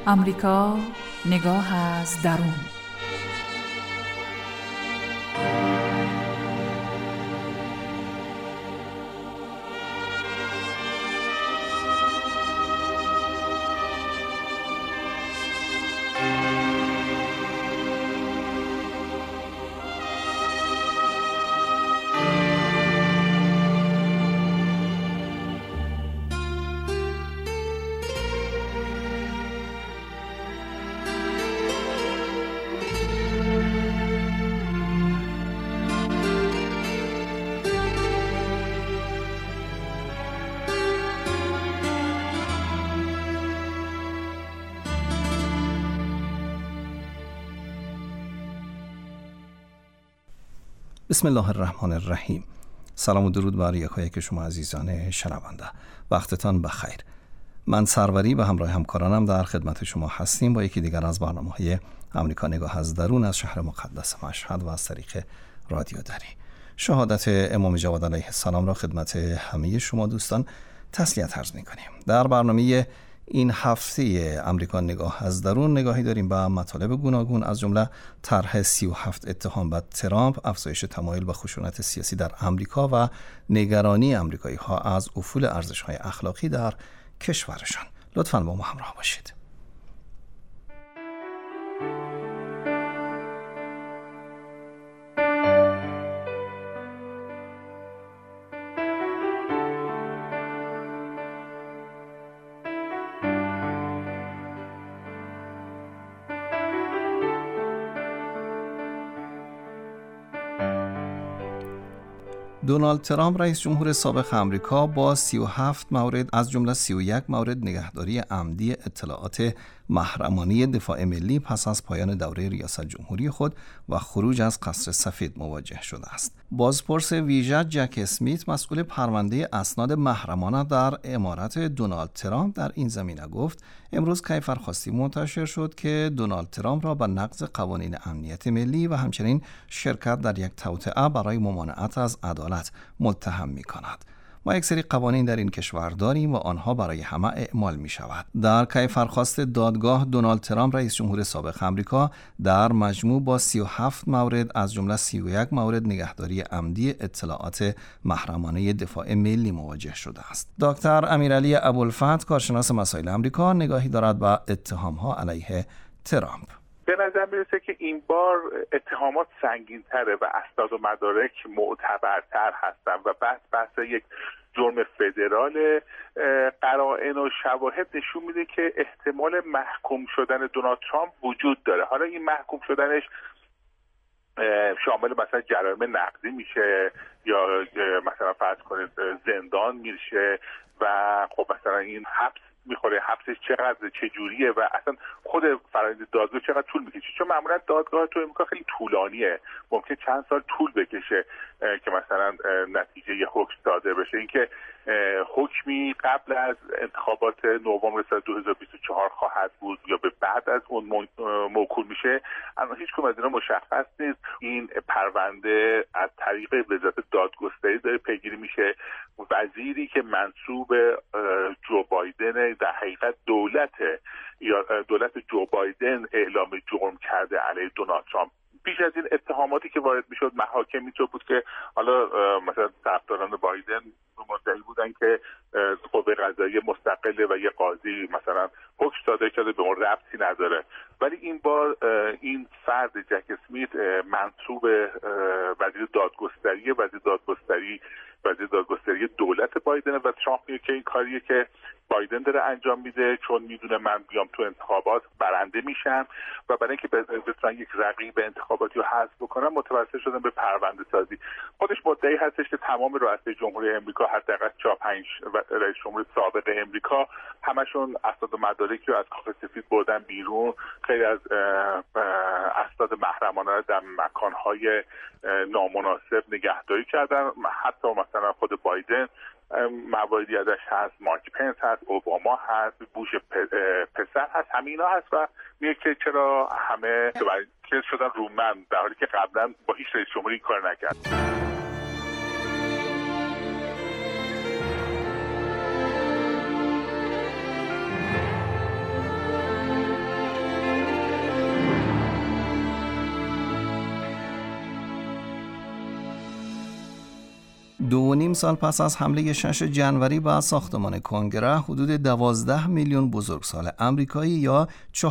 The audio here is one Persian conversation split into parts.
امریکا نگاه از درون. بسم الله الرحمن الرحیم. سلام و درود بر یکایک شما عزیزان شنونده. وقتتان بخیر. من سروری و همراه همکارانم در خدمت شما هستیم با یکی دیگر از برنامه‌های امریکا نگاه از درون از شهر مقدس مشهد و از طریق رادیو دری. شهادت امام جواد علیه السلام را خدمت همه شما دوستان تسلیت عرض می‌کنیم. در برنامه این هفته امریکا نگاه از درون نگاهی داریم به مطالب گوناگون از جمله طرح 37 اتهام به ترامپ، افزایش تمایل به خشونت سیاسی در امریکا و نگرانی امریکایی‌ها از افول ارزش‌های اخلاقی در کشورشان. لطفاً با ما همراه باشید. دونالد ترامپ رئیس جمهور سابق آمریکا با 37 مورد از جمله 31 مورد نگهداری عمدی اطلاعات محرمانه دفاع ملی پس از پایان دوره ریاست جمهوری خود و خروج از قصر سفید مواجه شده است. بازپرس ویژه جک اسمیت مسئول پرونده اسناد محرمانه در امارت دونالد ترامپ در این زمینه گفت امروز کیفرخواستی منتشر شد که دونالد ترامپ را به نقض قوانین امنیت ملی و همچنین شرکت در یک توطئه برای ممانعت از عدالت متهم می‌کند. ما یک سری قوانین در این کشور داریم و آنها برای همه اعمال می شود. در کیفرخواست دادگاه دونالد ترامپ رئیس جمهور سابق آمریکا در مجموع با 37 مورد از جمله 31 مورد نگهداری عمدی اطلاعات محرمانه دفاع ملی مواجه شده است. دکتر امیرعلی ابوالفتح کارشناس مسائل آمریکا نگاهی دارد به اتهام‌ها علیه ترامپ. به نظر میرسه که این بار اتهامات سنگین‌تره و اسناد و مدارک معتبرتر هستن و بحث یک جرم فدرال. قرائن و شواهد نشون میده که احتمال محکوم شدن دونالد ترامپ وجود داره. حالا این محکوم شدنش شامل مثلا جرایم نقدی میشه یا مثلا فرض کنید زندان میشه و خب مثلا این حبس میخوره، حبسش چقدر چجوریه و اصلا خود فرآیند دادگاه چقدر طول میکشه، چون معمولا دادگاه تو امریکا خیلی طولانیه، ممکن چند سال طول بکشه که مثلا نتیجه یه حکم صادر بشه. اینکه حکمی قبل از انتخابات نوامبر سال 2024 خواهد بود یا به بعد از اون موکول میشه اما هیچ کدوم از اینا مشخص نیست. این پرونده از طریق وزارت دادگستری داره پیگیری میشه. وزیری که منسوب جو بایدن در حقیقت دولت جو بایدن اعلام جرم کرده علیه دونالد ترامپ. پیش از این اتهاماتی که وارد میشد محاکم اینطور بود که حالا مثلا طرفداران بایدن مدعی بودن که قوه قضاییه مستقله و یه قاضی مثلا حکم صادر کرده به اون ربطی نداره. ولی این بار این فرد جک اسمیت منسوب وزیر دادگستری دولت بایدن و ترامپ میگه که این کاریه که بایدن داره انجام میده چون میدونه من بیام تو انتخابات برنده میشم و برای اینکه بتونن یک رقیب انتخاباتی رو حذف بکنن متوسل شدن به پرونده سازی. خودش مدعی هستش که تمام رؤسای جمهوری امریکا حداقل 4-5 رئیس جمهور سابق امریکا همشون اسناد و مدارکی رو از کاخ سفید بردن بیرون، خیلی از اسناد محرمانه در مکانهای نامناسب نگهداری کردن. حتی مثلا خود بایدن مواردی ازش هست، مارک پنس هست، اوباما هست، بوش پسر هست، همینا هست و میگه که چرا همه شدن رو من در حالی که قبلا با هیچ رئیس جمهوری کار نکرد. 2.5 سال پس از حمله 6 جنوری به ساختمان کنگره، حدود 12 میلیون بزرگسال آمریکایی یا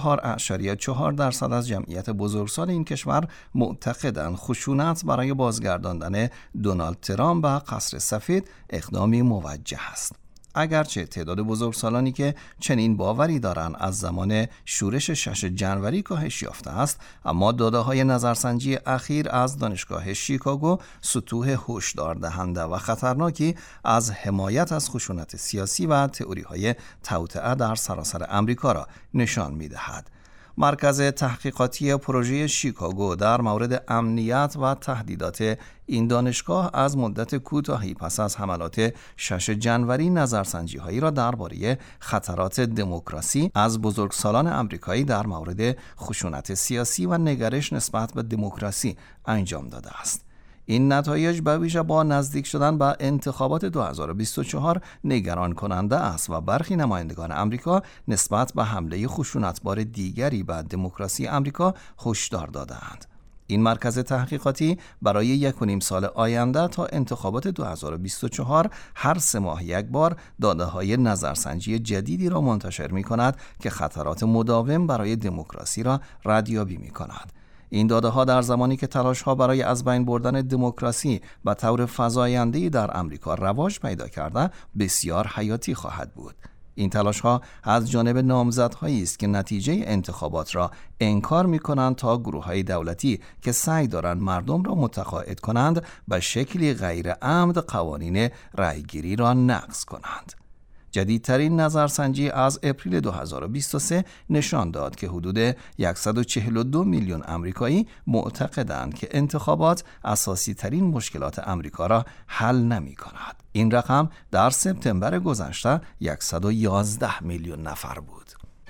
4.4% از جمعیت بزرگسال این کشور معتقدند خشونت برای بازگرداندن دونالد ترامپ به قصر سفید اقدامی موجه است. اگرچه تعداد بزرگسالانی که چنین باوری دارند از زمان شورش 6 جنوری کاهش یافته است، اما داده‌های نظرسنجی اخیر از دانشگاه شیکاگو سطوح هشدار دهنده و خطرناکی از حمایت از خشونت سیاسی و تئوری‌های توطئه در سراسر آمریکا را نشان می‌دهد. مرکز تحقیقاتی پروژه شیکاگو در مورد امنیت و تهدیدات این دانشگاه از مدت کوتاهی پس از حملات 6 جنوری نظرسنجی‌هایی را درباره خطرات دموکراسی از بزرگسالان آمریکایی در مورد خشونت سیاسی و نگرش نسبت به دموکراسی انجام داده است. این نتایج به ویژه با نزدیک شدن به انتخابات 2024 نگران کننده است و برخی نمایندگان آمریکا نسبت به حمله خشونتبار دیگری به دموکراسی آمریکا هشدار داده‌اند. این مرکز تحقیقاتی برای 1.5 سال آینده تا انتخابات 2024 هر 3 ماه یک بار داده‌های نظرسنجی جدیدی را منتشر می‌کند که خطرات مداوم برای دموکراسی را ردیابی می‌کند. این داده‌ها در زمانی که تلاش‌ها برای از بین بردن دموکراسی به طور فزاینده‌ای در آمریکا رواج پیدا کرده بسیار حیاتی خواهد بود. این تلاش‌ها از جانب نامزدهایی است که نتیجه انتخابات را انکار می‌کنند تا گروه‌های دولتی که سعی دارند مردم را متقاعد کنند به شکلی غیر عمد قوانین رأیگیری را نقض کنند. جدیدترین نظرسنجی از اپریل 2023 نشان داد که حدود 142 میلیون آمریکایی معتقدند که انتخابات اساسی ترین مشکلات آمریکا را حل نمی کند. این رقم در سپتامبر گذشته 111 میلیون نفر بود.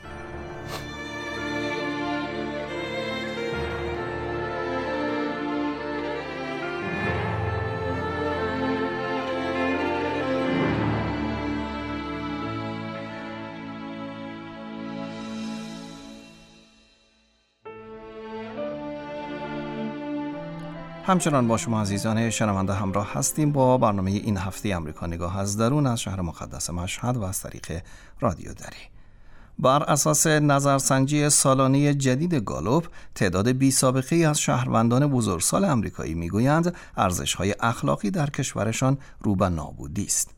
همچنان با شما عزیزان شنونده همراه هستیم با برنامه این هفته امریکا نگاه از درون از شهر مقدس مشهد و از طریق رادیو دری. بر اساس نظرسنجی سالانه جدید گالوپ، تعداد بی‌سابقه از شهروندان بزرگسال آمریکایی میگویند ارزش‌های اخلاقی در کشورشان رو به نابودی است.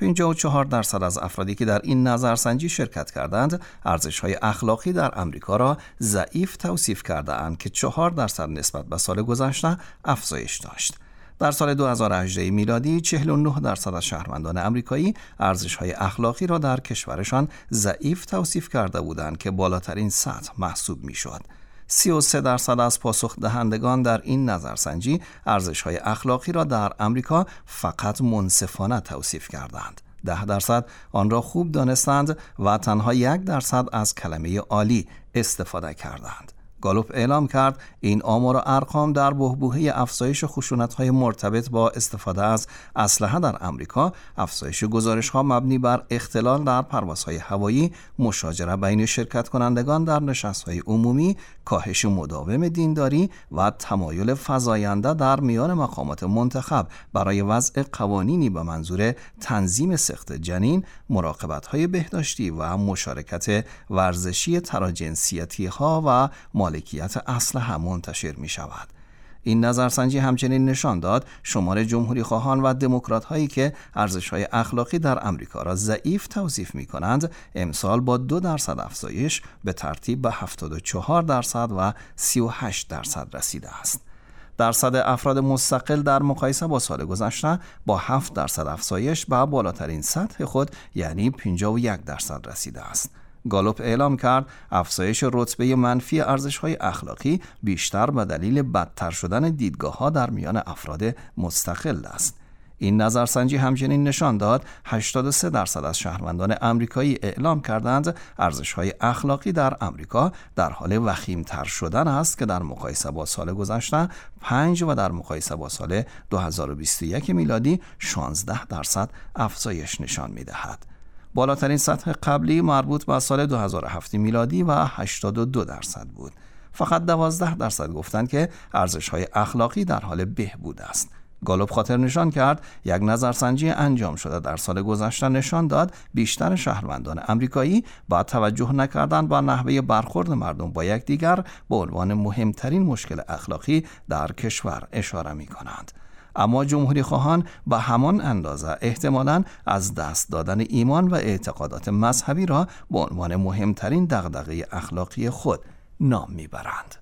54% از افرادی که در این نظرسنجی شرکت کردند، ارزش‌های اخلاقی در آمریکا را ضعیف توصیف کرده‌اند که 4% نسبت به سال گذشته افزایش داشت. در سال 2018 میلادی 49% از شهروندان آمریکایی ارزش‌های اخلاقی را در کشورشان ضعیف توصیف کرده بودند که بالاترین سطح محسوب می‌شد. 33% از پاسخ دهندگان در این نظرسنجی ارزش‌های اخلاقی را در آمریکا فقط منصفانه توصیف کردند. 10% آن را خوب دانستند و تنها 1% از کلمه عالی استفاده کردند. گالوپ اعلام کرد این آمار و ارقام در بحبوحه افزایش خشونت‌های مرتبط با استفاده از اسلحه در آمریکا، افزایش گزارش‌ها مبنی بر اختلال در پروازهای هوایی، مشاجره بین شرکت کنندگان در نشست‌های عمومی، کاهش مداوم دینداری و تمایل فزاینده در میان مقامات منتخب برای وضع قوانینی به منظور تنظیم سقط جنین، مراقبت‌های بهداشتی و مشارکت ورزشی تراجنسیتی‌ها و مالکیت اسلحه منتشر می شود. این نظرسنجی همچنین نشان داد شمار جمهوری خواهان و دموکرات هایی که ارزش‌های اخلاقی در آمریکا را ضعیف توصیف می کنند امسال با 2% افزایش به ترتیب به 74% و 38% رسیده است. درصد افراد مستقل در مقایسه با سال گذشته با 7% افزایش به بالاترین سطح خود یعنی 51% رسیده است. گالوپ اعلام کرد افزایش رتبه منفی ارزش‌های اخلاقی بیشتر به دلیل بدتر شدن دیدگاه‌ها در میان افراد مستقل است. این نظرسنجی همچنین نشان داد 83% از شهروندان آمریکایی اعلام کردند ارزش‌های اخلاقی در آمریکا در حال وخیم‌تر شدن است که در مقایسه با سال گذشته 5 و در مقایسه با سال 2021 میلادی 16% افزایش نشان می‌دهد. بالاترین سطح قبلی مربوط به سال 2007 میلادی و 82% بود. فقط 12% گفتند که ارزش‌های اخلاقی در حال بهبود است. گالوپ خاطر نشان کرد یک نظرسنجی انجام شده در سال گذشته نشان داد بیشتر شهروندان آمریکایی با توجه نکردن با نحوه برخورد مردم با یکدیگر به عنوان مهمترین مشکل اخلاقی در کشور اشاره می کنند. اما جمهوری خواهان به همان اندازه احتمالاً از دست دادن ایمان و اعتقادات مذهبی را به عنوان مهمترین دغدغه اخلاقی خود نام میبرند.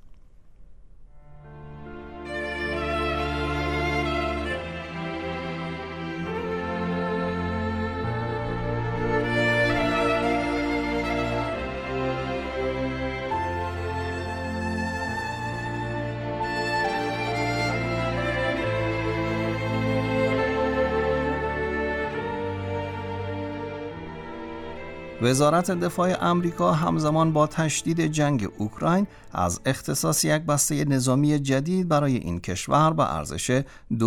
وزارت دفاع آمریکا همزمان با تشدید جنگ اوکراین از اختصاص یک بسته نظامی جدید برای این کشور به ارزش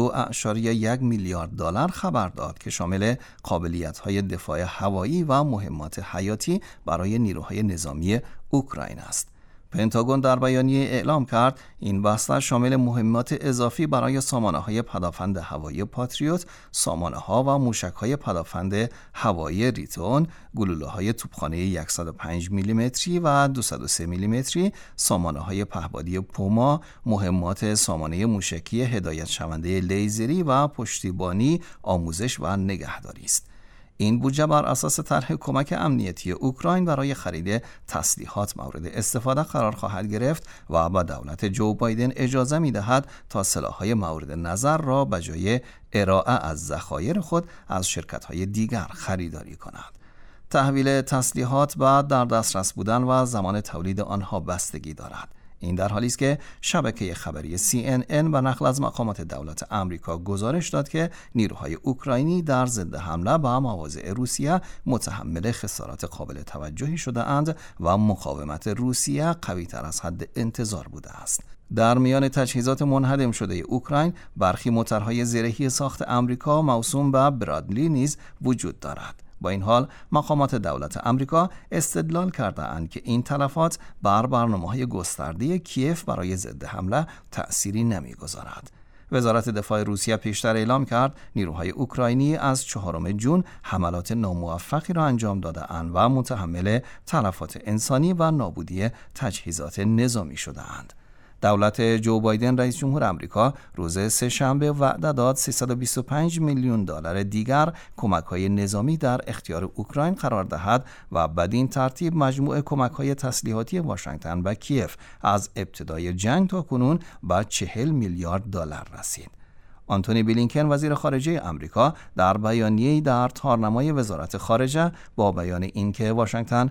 2.1 میلیارد دلار خبر داد که شامل قابلیت‌های دفاع هوایی و مهمات حیاتی برای نیروهای نظامی اوکراین است. پنتاگون در بیانیه اعلام کرد این بسته شامل مهمات اضافی برای سامانه‌های پدافند هوایی پاتریوت، سامانه‌ها و موشک‌های پدافند هوایی ریتون، گلوله‌های توپخانه 105 میلیمتری و 203 میلیمتری، سامانه‌های پهپادی پوما، مهمات سامانه موشکی هدایت شونده لیزری و پشتیبانی، آموزش و نگهداری است. این بودجه بر اساس طرح کمک امنیتی اوکراین برای خرید تسلیحات مورد استفاده قرار خواهد گرفت و به دولت جو بایدن اجازه می‌دهد تا سلاح‌های مورد نظر را به جای ارائه از ذخایر خود از شرکت‌های دیگر خریداری کند. تحویل تسلیحات بعد در دسترس بودن و زمان تولید آنها بستگی دارد. این در حالی است که شبکه خبری CNN به نقل از مقامات دولت آمریکا گزارش داد که نیروهای اوکراینی در ضد حمله به مواضع روسیه متحمل خسارات قابل توجهی شده اند و مقاومت روسیه قوی‌تر از حد انتظار بوده است. در میان تجهیزات منهدم شده اوکراین برخی موتورهای زرهی ساخت آمریکا موسوم به برادلی نیز وجود دارد. با این حال مقامات دولت آمریکا استدلال کرده‌اند که این تلفات بر برنامه‌های گسترده کیف برای ضد حمله تأثیری نمی‌گذارد. وزارت دفاع روسیه پیشتر اعلام کرد نیروهای اوکراینی از 4 جون حملات ناموفقی را انجام داده‌اند و متحمل تلفات انسانی و نابودی تجهیزات نظامی شده‌اند. دولت جو بایدن رئیس جمهور آمریکا روز سه‌شنبه وعده داد 325 میلیون دلار دیگر کمک‌های نظامی در اختیار اوکراین قرار دهد و بدین ترتیب مجموع کمک‌های تسلیحاتی واشنگتن به کیف از ابتدای جنگ تا کنون به 40 میلیارد دلار رسید. آنتونی بلینکن وزیر خارجه آمریکا در بیانیه‌ای در تارنمای وزارت خارجه با بیان اینکه واشنگتن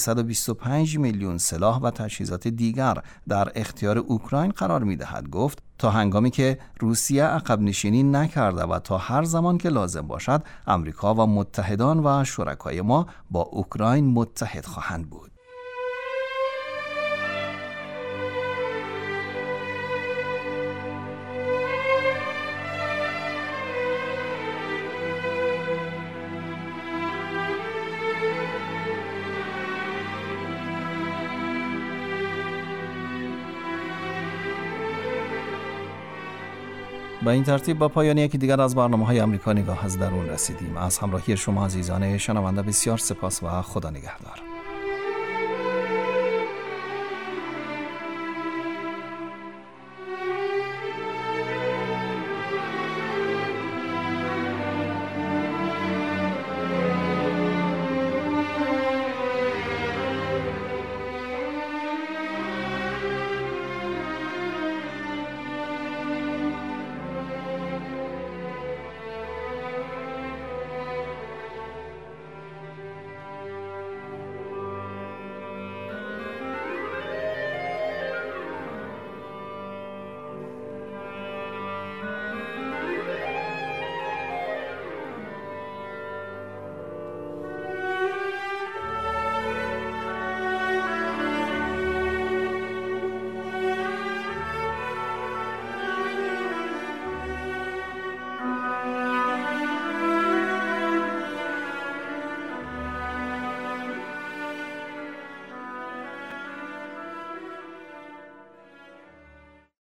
325 میلیون سلاح و تجهیزات دیگر در اختیار اوکراین قرار می‌دهد گفت تا هنگامی که روسیه عقب نشینی نکرده و تا هر زمان که لازم باشد آمریکا و متحدان و شرکای ما با اوکراین متحد خواهند بود. با این ترتیب با پایان یکی دیگر از برنامه‌های آمریکا نگاه از درون رسیدیم. از همراهی شما عزیزان شنونده بسیار سپاس و خدا نگهدار.